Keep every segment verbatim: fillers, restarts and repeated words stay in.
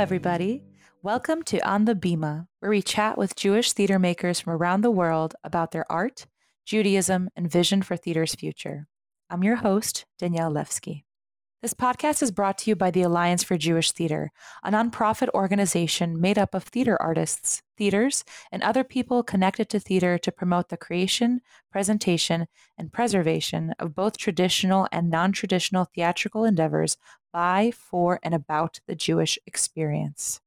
everybody. Welcome to On the Bima, where we chat with Jewish theater makers from around the world about their art, Judaism, and vision for theater's future. I'm your host, Danielle Levsky. This podcast is brought to you by the Alliance for Jewish Theater, a nonprofit organization made up of theater artists, theaters, and other people connected to theater to promote the creation, presentation, and preservation of both traditional and non-traditional theatrical endeavors by, for, and about the Jewish experience.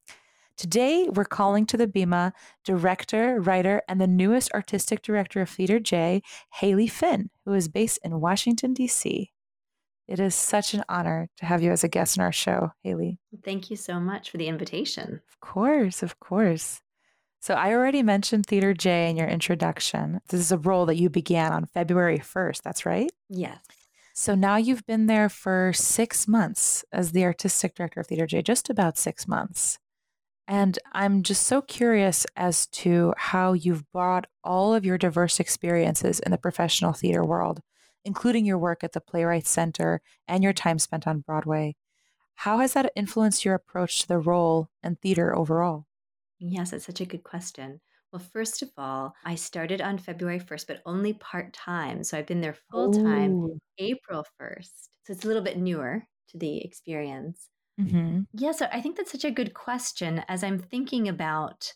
Today, we're calling to the Bima director, writer, and the newest artistic director of Theater J, Haley Finn, who is based in Washington, D C It is such an honor to have you as a guest on our show, Haley. Thank you so much for the invitation. Of course, of course. So I already mentioned Theater J in your introduction. This is a role that you began on February first, that's right? Yes. So now you've been there for six months as the artistic director of Theater J, just about six months. And I'm just so curious as to how you've brought all of your diverse experiences in the professional theater world, including your work at the Playwrights Center and your time spent on Broadway. How has that influenced your approach to the role and theater overall? Yes, it's such a good question. Well, first of all, I started on February first, but only part-time. So I've been there full-time Oh. April first. So it's a little bit newer to the experience. Mm-hmm. Yeah, so I think that's such a good question as I'm thinking about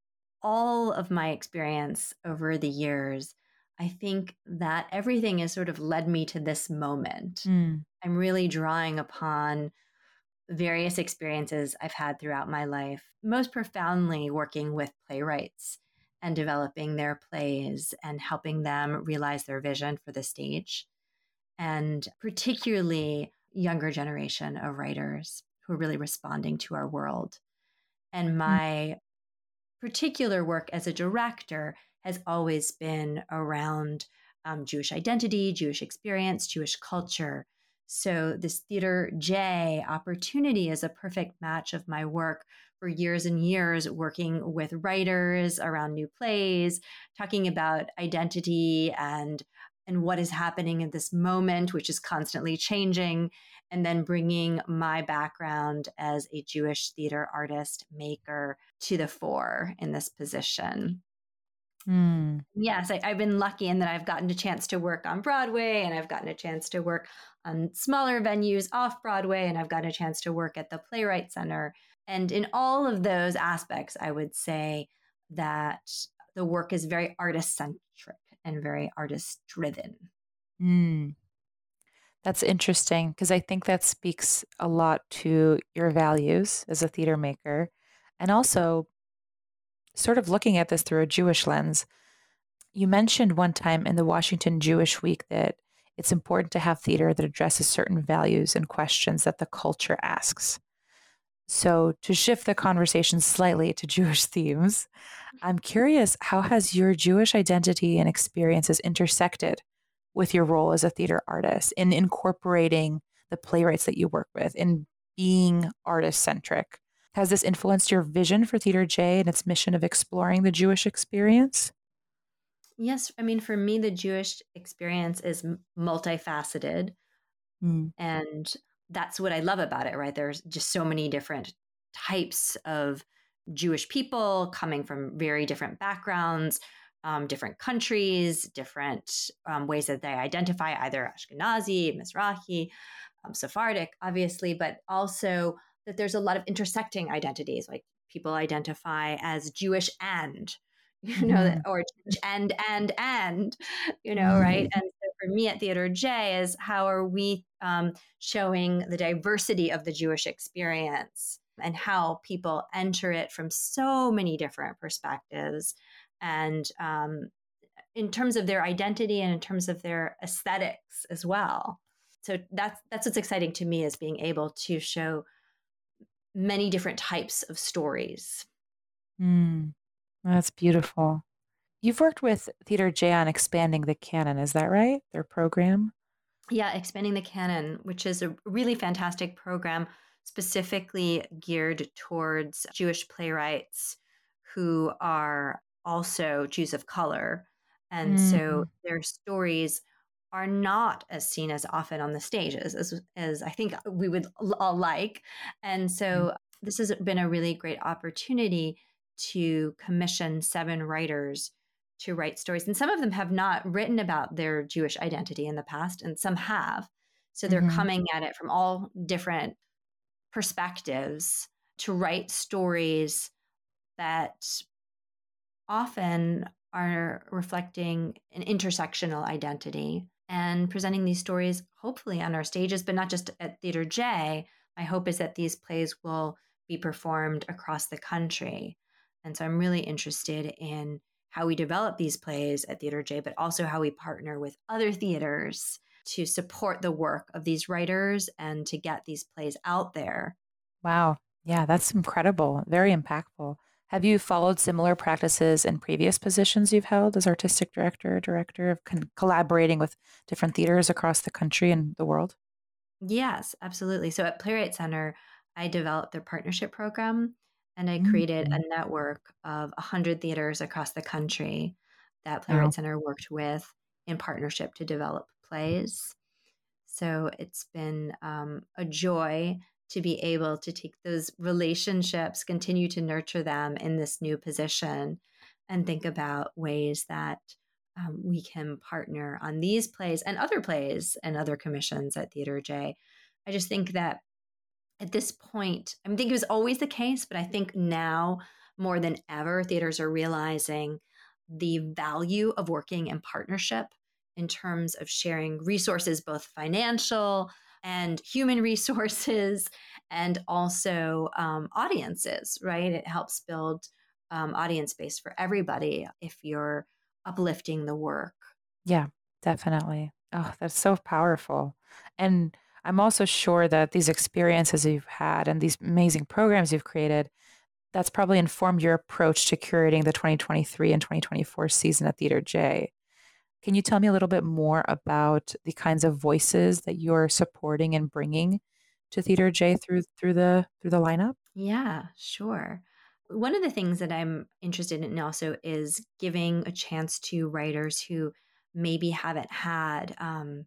all of my experience over the years. I think that everything has sort of led me to this moment. Mm. I'm really drawing upon various experiences I've had throughout my life, most profoundly working with playwrights and developing their plays and helping them realize their vision for the stage, and particularly younger generation of writers who are really responding to our world. And my particular work as a director has always been around um, Jewish identity, Jewish experience, Jewish culture. So this Theater J opportunity is a perfect match of my work for years and years, working with writers around new plays, talking about identity and and what is happening at this moment, which is constantly changing, and then bringing my background as a Jewish theater artist maker to the fore in this position. Mm. Yes, I, I've been lucky in that I've gotten a chance to work on Broadway, and I've gotten a chance to work on smaller venues off Broadway, and I've gotten a chance to work at the Playwrights Center. And in all of those aspects, I would say that the work is very artist-centric and very artist-driven. Mm. That's interesting because I think that speaks a lot to your values as a theater maker, and also sort of looking at this through a Jewish lens. You mentioned one time in the Washington Jewish Week that it's important to have theater that addresses certain values and questions that the culture asks. So to shift the conversation slightly to Jewish themes, I'm curious, how has your Jewish identity and experiences intersected with your role as a theater artist in incorporating the playwrights that you work with, in being artist-centric? Has this influenced your vision for Theater J and its mission of exploring the Jewish experience? Yes, I mean, for me, the Jewish experience is multifaceted. Mm. And that's what I love about it, right? There's just so many different types of Jewish people coming from very different backgrounds, um, different countries, different um, ways that they identify, either Ashkenazi, Mizrahi, um, Sephardic, obviously, but also that there's a lot of intersecting identities, like people identify as Jewish and, you know, Mm-hmm. or Jewish and, and, and, you know, Mm-hmm. right? And so for me at Theater J is how are we um, showing the diversity of the Jewish experience and how people enter it from so many different perspectives. And um, in terms of their identity and in terms of their aesthetics as well. So that's that's what's exciting to me, is being able to show many different types of stories. Mm. That's beautiful. You've worked with Theater J on expanding the canon, is that right? Their program? Yeah, Expanding the Canon, which is a really fantastic program specifically geared towards Jewish playwrights who are also Jews of color. And so Mm. their stories are not as seen as often on the stages as, as I think we would all like. And so this has been a really great opportunity to commission seven writers to write stories. And some of them have not written about their Jewish identity in the past, and some have. So they're Mm-hmm. coming at it from all different perspectives to write stories that often are reflecting an intersectional identity and presenting these stories, hopefully on our stages, but not just at Theater J. My hope is that these plays will be performed across the country. And so I'm really interested in how we develop these plays at Theater J, but also how we partner with other theaters to support the work of these writers and to get these plays out there. Wow. Yeah, that's incredible. Very impactful. Have you followed similar practices in previous positions you've held as artistic director, director of con- collaborating with different theaters across the country and the world? Yes, absolutely. So at Playwright Center, I developed their partnership program and I created a Mm-hmm. network of one hundred theaters across the country that Wow. Playwright Center worked with in partnership to develop plays. So it's been um, a joy to be able to take those relationships, continue to nurture them in this new position, and think about ways that um, we can partner on these plays and other plays and other commissions at Theater J. I just think that at this point, I think it was always the case, but I think now more than ever, theaters are realizing the value of working in partnership in terms of sharing resources, both financial and human resources, and also um, audiences, right? It helps build um, audience base for everybody if you're uplifting the work. Yeah, definitely. Oh, that's so powerful. And I'm also sure that these experiences you've had and these amazing programs you've created, that's probably informed your approach to curating the twenty twenty-three and twenty twenty-four season at Theater J. Can you tell me a little bit more about the kinds of voices that you're supporting and bringing to Theater J through through the through the lineup? Yeah, sure. One of the things that I'm interested in also is giving a chance to writers who maybe haven't had um,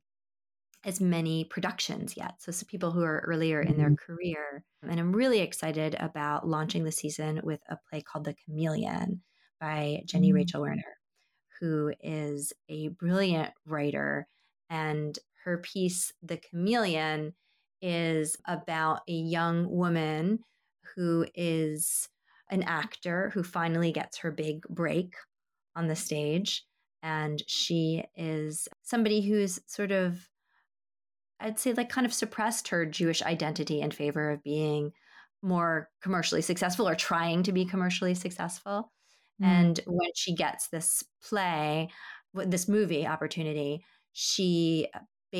as many productions yet. So, some people who are earlier in their Mhm. career. And I'm really excited about launching the season with a play called The Chameleon by Jenny Mm. Rachel Werner, who is a brilliant writer. And her piece, The Chameleon, is about a young woman who is an actor who finally gets her big break on the stage. And she is somebody who's sort of, I'd say, like kind of suppressed her Jewish identity in favor of being more commercially successful or trying to be commercially successful. Mm. And when she gets this play, this movie opportunity, she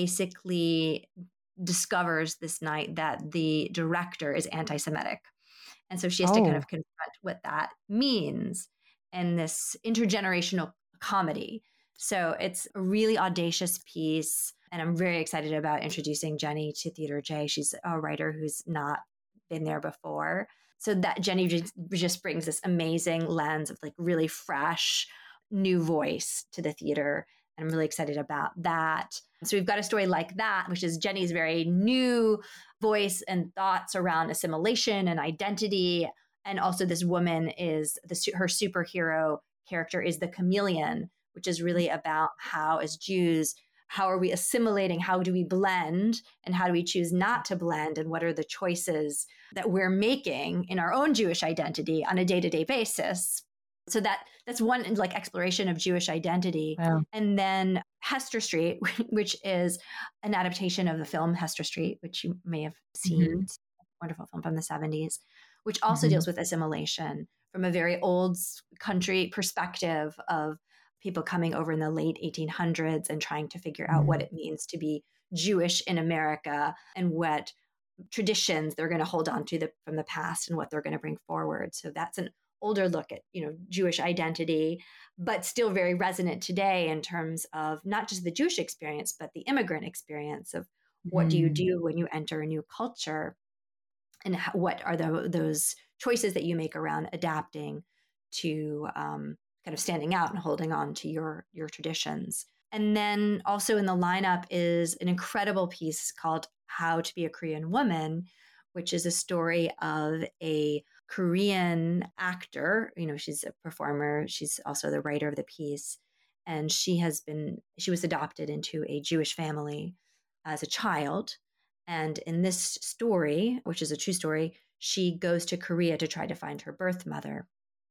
basically discovers this night that the director is anti Semitic. And so she has to kind Oh, of confront what that means in this intergenerational comedy. So it's a really audacious piece. And I'm very excited about introducing Jenny to Theater J. She's a writer who's not been there before. So that Jenny just, just brings this amazing lens of like really fresh, new voice to the theater. And I'm really excited about that. So we've got a story like that, which is Jenny's very new voice and thoughts around assimilation and identity. And also, this woman is the, her superhero character is the chameleon, which is really about how, as Jews, how are we assimilating? How do we blend? And how do we choose not to blend? And what are the choices that we're making in our own Jewish identity on a day to day basis? So that that's one like exploration of Jewish identity. wow. And then Hester Street, which is an adaptation of the film Hester Street, which you may have seen. Hmm. It's a wonderful film from the seventies, which also Hmm. deals with assimilation from a very old country perspective of people coming over in the late eighteen hundreds and trying to figure out what Hmm. it means to be Jewish in America and what traditions they're going to hold on to the, from the past and what they're going to bring forward. So that's an older look at, you know, Jewish identity, but still very resonant today in terms of not just the Jewish experience, but the immigrant experience of what do you Hmm. do when you enter a new culture, and how, what are the, those choices that you make around adapting to um, kind of standing out and holding on to your your traditions. And then also in the lineup is an incredible piece called How to Be a Korean Woman, which is a story of a Korean actor. You know, she's a performer. She's also the writer of the piece. And she has been, she was adopted into a Jewish family as a child. And in this story, which is a true story, she goes to Korea to try to find her birth mother.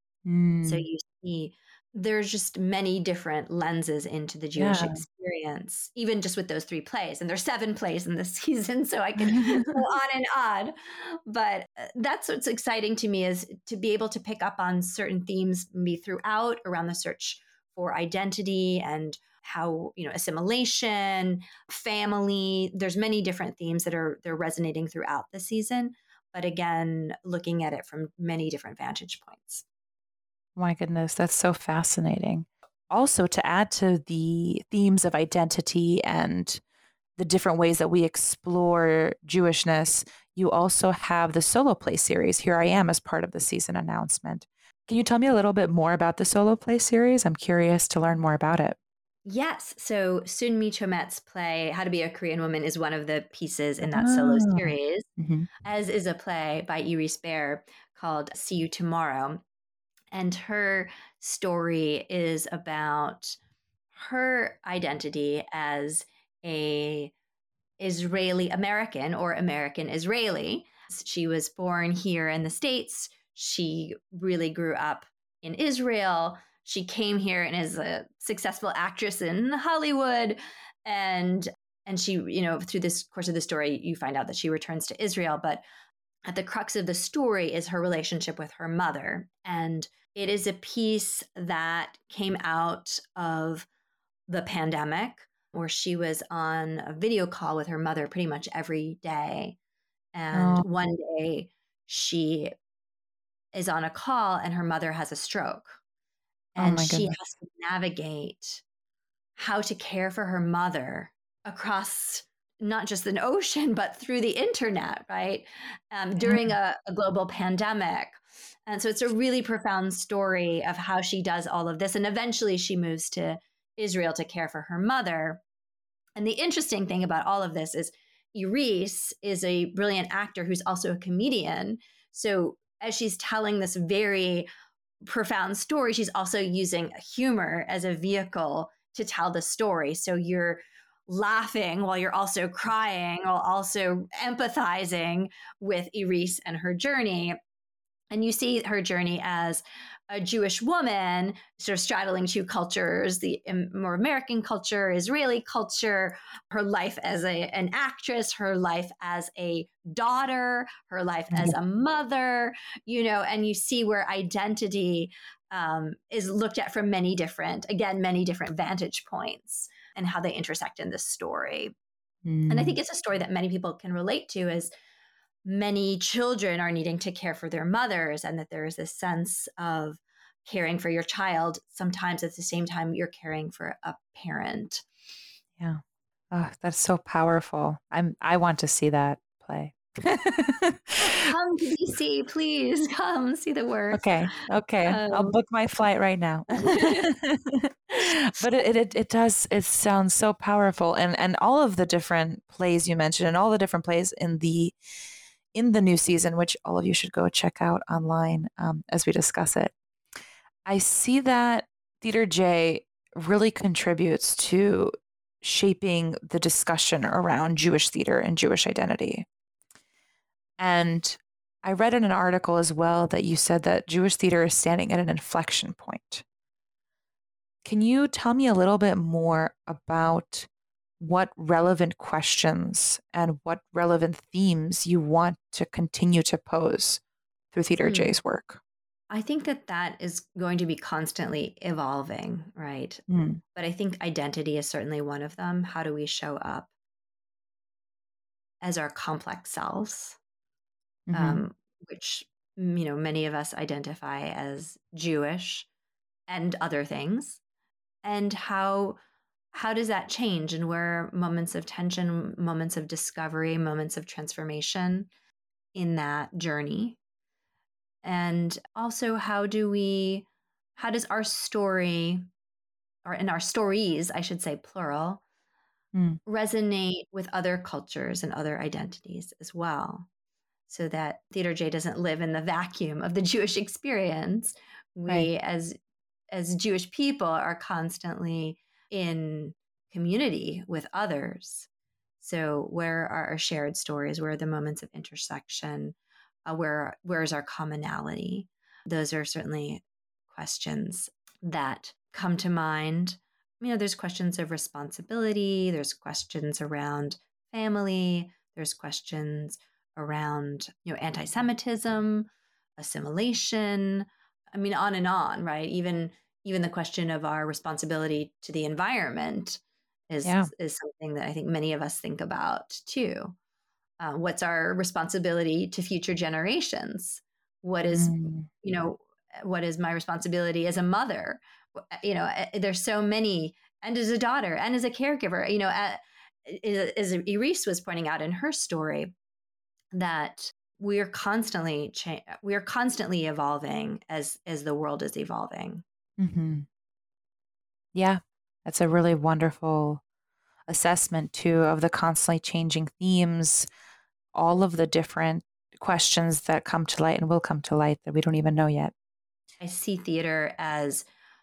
So Mm. you see, there's just many different lenses into the Jewish Yeah. experience, even just with those three plays. And there's seven plays in this season, so I could go on and on. But uh, that's what's exciting to me, is to be able to pick up on certain themes maybe throughout around the search for identity and how, you know, assimilation, family. There's many different themes that are they're resonating throughout the season. But again, looking at it from many different vantage points. My goodness, that's so fascinating. Also, to add to the themes of identity and the different ways that we explore Jewishness, you also have the solo play series, Here I Am, as part of the season announcement. Can you tell me a little bit more about the solo play series? I'm curious to learn more about it. Yes. So Sunmi Chomet's play, How to Be a Korean Woman, is one of the pieces in that solo Ah. series, Mm-hmm. as is a play by Iris Baer called See You Tomorrow. And her story is about her identity as a Israeli American or American Israeli. She was born here in the States. She really grew up in Israel. She came here and is a successful actress in Hollywood. And and she, you know, through this course of the story, you find out that she returns to Israel. But at the crux of the story is her relationship with her mother. And it is a piece that came out of the pandemic, where she was on a video call with her mother pretty much every day. And Oh, one day she is on a call and her mother has a stroke. oh And my she goodness. has to navigate how to care for her mother across not just an ocean, but through the internet, right? Um, Yeah. during a, a global pandemic. And so it's a really profound story of how she does all of this. And eventually she moves to Israel to care for her mother. And the interesting thing about all of this is Iris is a brilliant actor who's also a comedian. So as she's telling this very profound story, she's also using humor as a vehicle to tell the story. So you're laughing while you're also crying, while also empathizing with Iris and her journey. And you see her journey as a Jewish woman, sort of straddling two cultures, the more American culture, Israeli culture, her life as a, an actress, her life as a daughter, her life as a mother, you know, and you see where identity um, is looked at from many different, again, many different vantage points and how they intersect in this story. And I think Mm. it's a story that many people can relate to, as many children are needing to care for their mothers, and that there is this sense of caring for your child. Sometimes at the same time, you're caring for a parent. Yeah. Oh, that's so powerful. I'm I want to see that play. Come to D C, please come see the work. Okay. Okay. I'll Um, book my flight right now. But it, it it does it sounds so powerful, and and all of the different plays you mentioned and all the different plays in the in the new season, which all of you should go check out online um, as we discuss it. I see that Theater J really contributes to shaping the discussion around Jewish theater and Jewish identity. And I read in an article as well that you said that Jewish theater is standing at an inflection point. Can you tell me a little bit more about what relevant questions and what relevant themes you want to continue to pose through Theater hmm. J's work? I think that that is going to be constantly evolving, right? Mm. But I think identity is certainly one of them. How do we show up as our complex selves? Mm-hmm. Um, which, you know, many of us identify as Jewish and other things. And how how does that change, and where are moments of tension, moments of discovery, moments of transformation in that journey? And also, how do we how does our story, or in our stories, I should say plural, Mm. resonate with other cultures and other identities as well? so that Theater J doesn't live in the vacuum of the Jewish experience. Right. We as as Jewish people are constantly in community with others. So where are our shared stories? Where are the moments of intersection? Uh, where where is our commonality? Those are certainly questions that come to mind. You know, there's questions of responsibility, there's questions around family, there's questions around, you know, anti-Semitism, assimilation. I mean, on and on, right? Even even the question of our responsibility to the environment is Yeah. is something that I think many of us think about too. Uh, what's our responsibility to future generations? What is, Mm. you know, what is my responsibility as a mother? You know, there's so many, and as a daughter, and as a caregiver. You know, as Iris was pointing out in her story, that we are constantly cha- we are constantly evolving as as the world is evolving. Mm-hmm. Yeah, that's a really wonderful assessment too of the constantly changing themes, all of the different questions that come to light and will come to light that we don't even know yet. I see theater as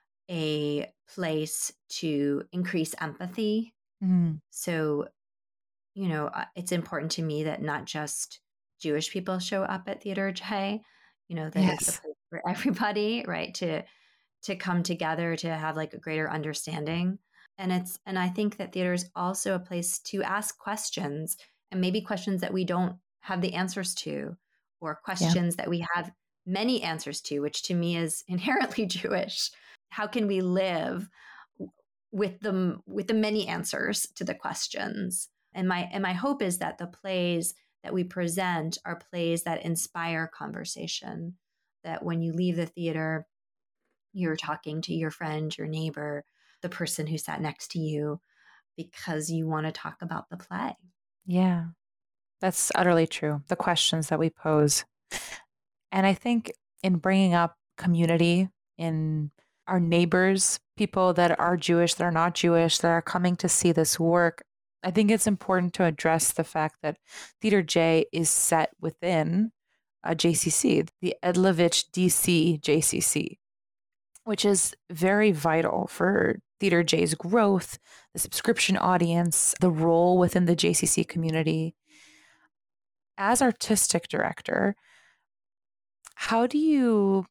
a place to increase empathy. Mm. So, you know, uh, it's important to me that not just Jewish people show up at Theater J, you know, that it's a Yes. place for everybody, right? To to come together to have like a greater understanding. And it's and I think that theater is also a place to ask questions, and maybe questions that we don't have the answers to, or Yeah. questions that we have many answers to, which to me is inherently Jewish. How can we live with the with the many answers to the questions? And my and my hope is that the plays that we present are plays that inspire conversation, that when you leave the theater, you're talking to your friend, your neighbor, the person who sat next to you, because you want to talk about the play. Yeah. That's utterly true. The questions that we pose. And I think in bringing up community in our neighbors, people that are Jewish, that are not Jewish, that are coming to see this work, I think it's important to address the fact that Theater J is set within a J C C, the Edlovich D C J C C, which is very vital for Theater J's growth, the subscription audience, the role within the J C C community. As artistic director, how do you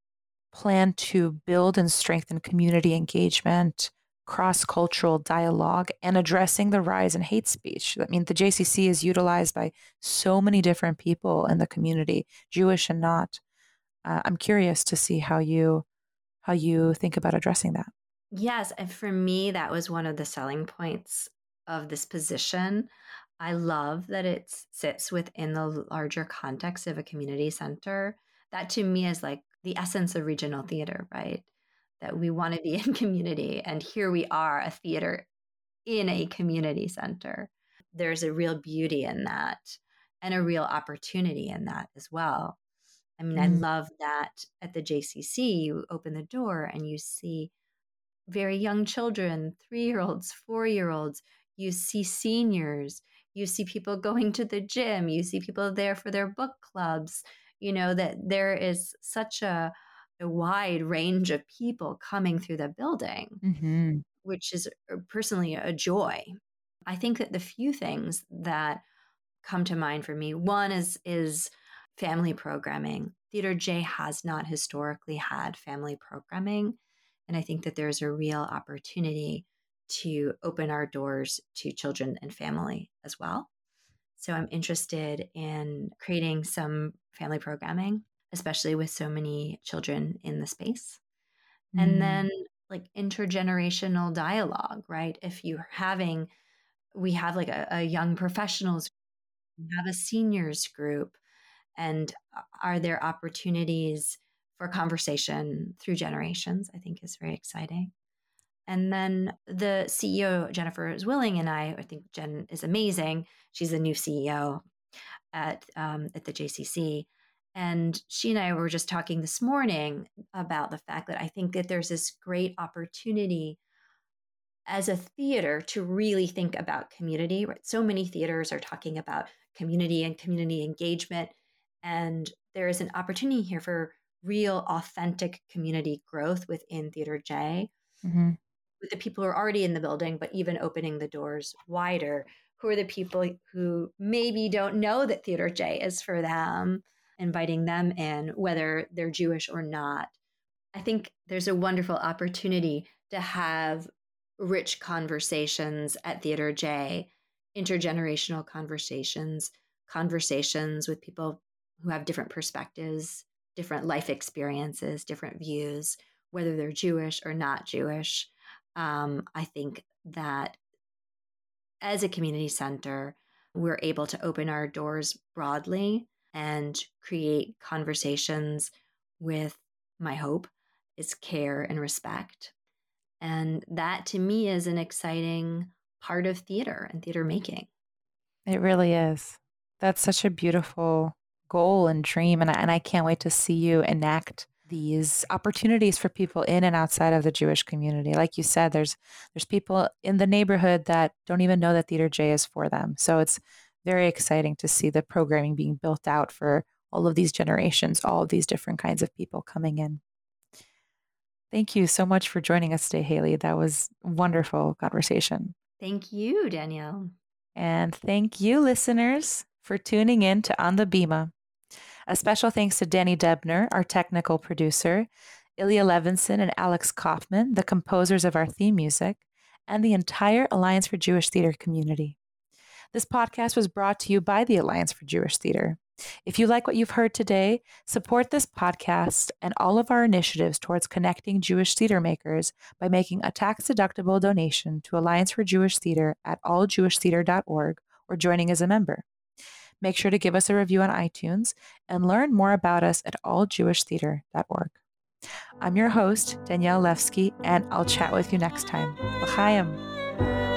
plan to build and strengthen community engagement, cross cultural dialogue, and addressing the rise in hate speech? I mean, the J C C is utilized by so many different people in the community, Jewish and not. Uh, I'm curious to see how you how you think about addressing that. Yes, and for me, that was one of the selling points of this position. I love that it sits within the larger context of a community center. That to me is like the essence of regional theater, right? That we want to be in community, and here we are, a theater in a community center. There's a real beauty in that, and a real opportunity in that as well. I mean, I Mm. love that at the J C C, you open the door and you see very young children, three year olds, four year olds. You see seniors. You see people going to the gym. You see people there for their book clubs. You know, that there is such a, a wide range of people coming through the building, Hmm. which is uh, personally a joy. I think that the few things that come to mind for me, one is is family programming. Theater J has not historically had family programming, and I think that there's a real opportunity to open our doors to children and family as well. So I'm interested in creating some family programming, especially with so many children in the space. And Mm. then like intergenerational dialogue, right? If you're having, we have like a, a young professionals, we have a seniors group, and are there opportunities for conversation through generations? I think is very exciting. And then the C E O, Jennifer Zwilling, and I, I think Jen is amazing. She's the new C E O at um, at the J C C. And she and I were just talking this morning about the fact that I think that there's this great opportunity as a theater to really think about community, right? So many theaters are talking about community and community engagement. And there is an opportunity here for real, authentic community growth within Theater J, Mm-hmm. with the people who are already in the building, but even opening the doors wider. Who are the people who maybe don't know that Theater J is for them, inviting them in, whether they're Jewish or not. I think there's a wonderful opportunity to have rich conversations at Theater J, intergenerational conversations, conversations with people who have different perspectives, different life experiences, different views, whether they're Jewish or not Jewish. Um, I think that as a community center, we're able to open our doors broadly and create conversations with, my hope is, care and respect. And that to me is an exciting part of theater and theater making. It really is. That's such a beautiful goal and dream. And I, and I can't wait to see you enact these opportunities for people in and outside of the Jewish community. Like you said, there's there's people in the neighborhood that don't even know that Theater J is for them. So it's very exciting to see the programming being built out for all of these generations, all of these different kinds of people coming in. Thank you so much for joining us today, Haley. That was a wonderful conversation. Thank you, Danielle. And thank you, listeners, for tuning in to On the Bima. A special thanks to Danny Debner, our technical producer, Ilya Levinson and Alex Kaufman, the composers of our theme music, and the entire Alliance for Jewish Theater community. This podcast was brought to you by the Alliance for Jewish Theater. If you like what you've heard today, support this podcast and all of our initiatives towards connecting Jewish theater makers by making a tax-deductible donation to Alliance for Jewish Theater at all jewish theater dot org or joining as a member. Make sure to give us a review on iTunes and learn more about us at all jewish theater dot org. I'm your host, Danielle Levsky, and I'll chat with you next time. L'chaim.